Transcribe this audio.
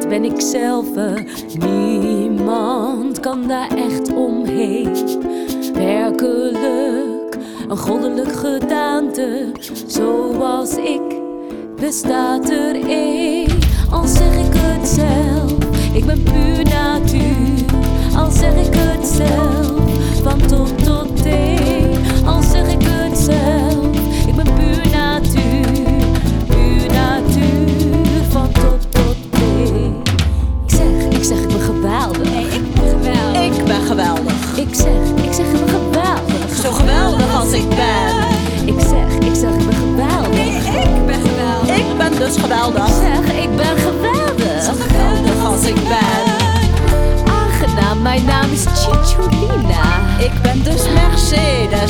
dit ben ik zelf. Niemand kan daar echt omheen. Werkelijk een goddelijk gedaante, zoals ik bestaat er één. Al zeg ik het zelf, ik ben puur natuur. Al zeg ik het zelf, van top tot teen. Al zeg ik het zelf, ik ben puur natuur. Puur natuur, van top tot teen. Ik zeg, ik ben geweldig. Nee, ik ben geweldig. Ik ben geweldig. Ik zeg, ik ben geweldig. Zo geweldig als ik ben. Ik zeg, ik ben geweldig. Nee, ik ben geweldig. Ik ben dus geweldig. Zeg, ik ben geweldig. Zo geweldig als ik ben. Aangenaam, mijn naam is Cicciolina. Ik ben dus Mercedes.